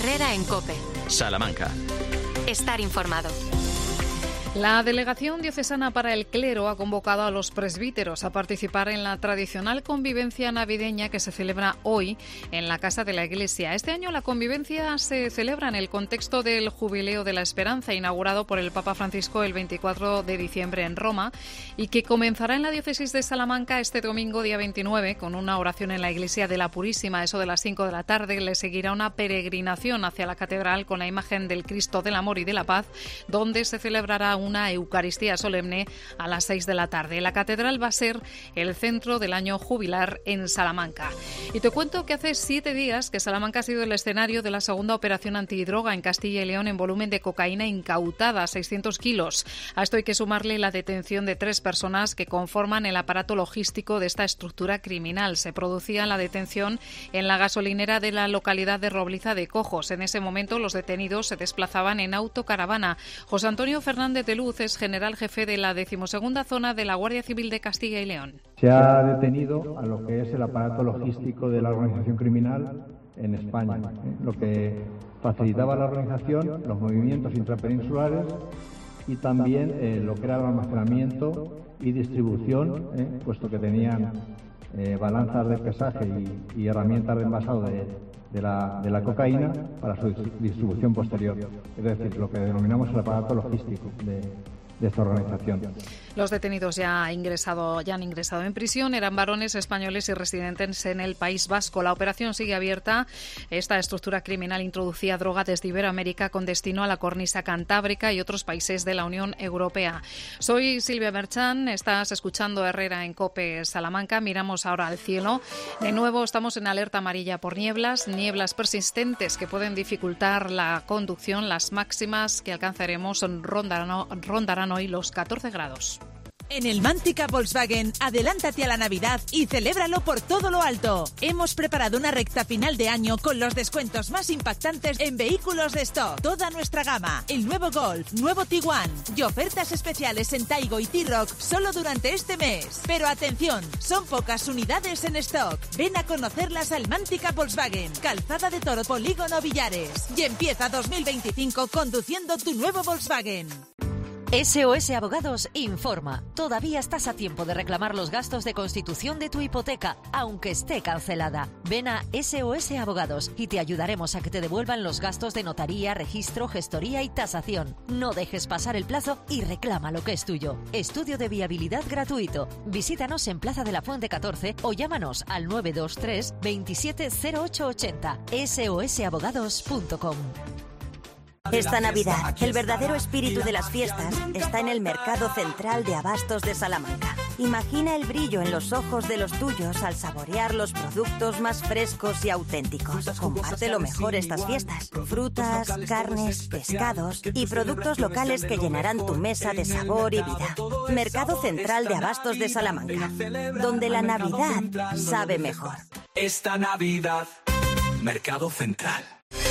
Herrera en COPE. Salamanca. Estar informado. La Delegación Diocesana para el Clero ha convocado a los presbíteros a participar en la tradicional convivencia navideña que se celebra hoy en la Casa de la Iglesia. Este año la convivencia se celebra en el contexto del Jubileo de la Esperanza, inaugurado por el Papa Francisco el 24 de diciembre en Roma, y que comenzará en la diócesis de Salamanca este domingo, día 29, con una oración en la Iglesia de la Purísima. Eso de las 5 de la tarde le seguirá una peregrinación hacia la catedral con la imagen del Cristo del Amor y de la Paz, donde se celebrará una Eucaristía solemne a las 6 de la tarde. La catedral va a ser el centro del año jubilar en Salamanca. Y te cuento que hace 7 días que Salamanca ha sido el escenario de la segunda operación antidroga en Castilla y León en volumen de cocaína incautada, 600 kilos. A esto hay que sumarle la detención de 3 personas que conforman el aparato logístico de esta estructura criminal. Se producía la detención en la gasolinera de la localidad de Robliza de Cojos. En ese momento los detenidos se desplazaban en autocaravana. José Antonio Fernández de Luz es general jefe de la 12ª zona de la Guardia Civil de Castilla y León. Se ha detenido a lo que es el aparato logístico de la organización criminal en España, lo que facilitaba a la organización los movimientos intrapeninsulares y también lo que era el almacenamiento y distribución, puesto que tenían balanzas de pesaje y herramientas de envasado de la cocaína para su distribución posterior. Es decir, lo que denominamos el aparato logístico de esta organización. Los detenidos ya han ingresado en prisión. Eran varones españoles y residentes en el País Vasco. La operación sigue abierta. Esta estructura criminal introducía droga desde Iberoamérica con destino a la cornisa cantábrica y otros países de la Unión Europea. Soy Silvia Merchán. Estás escuchando Herrera en COPE Salamanca. Miramos ahora al cielo. De nuevo estamos en alerta amarilla por nieblas persistentes que pueden dificultar la conducción. Las máximas que alcanzaremos rondarán hoy los 14 grados. En el Mántica Volkswagen, adelántate a la Navidad y celébralo por todo lo alto. Hemos preparado una recta final de año con los descuentos más impactantes en vehículos de stock. Toda nuestra gama, el nuevo Golf, nuevo Tiguan y ofertas especiales en Taigo y T-Roc solo durante este mes. Pero atención, son pocas unidades en stock. Ven a conocerlas al Mántica Volkswagen, Calzada de Toro, Polígono Villares. Y empieza 2025 conduciendo tu nuevo Volkswagen. SOS Abogados informa. Todavía estás a tiempo de reclamar los gastos de constitución de tu hipoteca, aunque esté cancelada. Ven a SOS Abogados y te ayudaremos a que te devuelvan los gastos de notaría, registro, gestoría y tasación. No dejes pasar el plazo y reclama lo que es tuyo. Estudio de viabilidad gratuito. Visítanos en Plaza de la Fuente 14 o llámanos al 923 27 0880. sosabogados.com. Esta Navidad, el verdadero espíritu de las fiestas está en el Mercado Central de Abastos de Salamanca. Imagina el brillo en los ojos de los tuyos al saborear los productos más frescos y auténticos. Comparte lo mejor estas fiestas. Frutas, carnes, pescados y productos locales que llenarán tu mesa de sabor y vida. Mercado Central de Abastos de Salamanca, donde la Navidad sabe mejor. Esta Navidad, Mercado Central.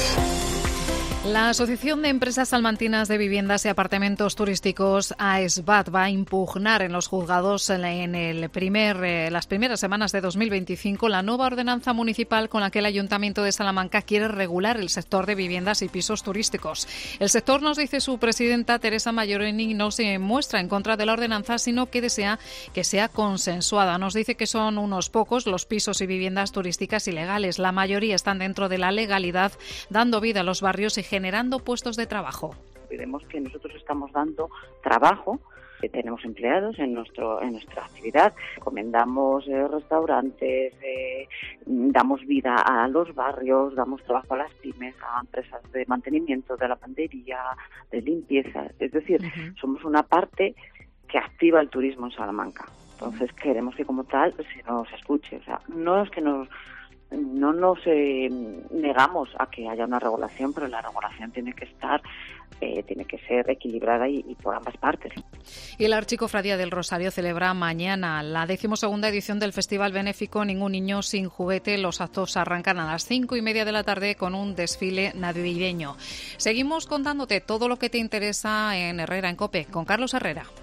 La Asociación de Empresas Salmantinas de Viviendas y Apartamentos Turísticos, AESBAT, va a impugnar en los juzgados las primeras semanas de 2025 la nueva ordenanza municipal con la que el Ayuntamiento de Salamanca quiere regular el sector de viviendas y pisos turísticos. El sector, nos dice su presidenta Teresa Mayoreni, no se muestra en contra de la ordenanza, sino que desea que sea consensuada. Nos dice que son unos pocos los pisos y viviendas turísticas ilegales. La mayoría están dentro de la legalidad, dando vida a los barrios y generando puestos de trabajo. Vemos que nosotros estamos dando trabajo, que tenemos empleados en nuestra actividad, recomendamos restaurantes, damos vida a los barrios, damos trabajo a las pymes, a empresas de mantenimiento, de lavandería, de limpieza. Es decir, somos una parte que activa el turismo en Salamanca. Entonces queremos que como tal se nos escuche. O sea, no es que no nos negamos a que haya una regulación, pero la regulación tiene que ser equilibrada y por ambas partes. Y la Archicofradía del Rosario celebra mañana la 12ª edición del Festival Benéfico Ningún Niño Sin Juguete. Los actos arrancan a las 5:30 de la tarde con un desfile navideño. Seguimos contándote todo lo que te interesa en Herrera en COPE con Carlos Herrera.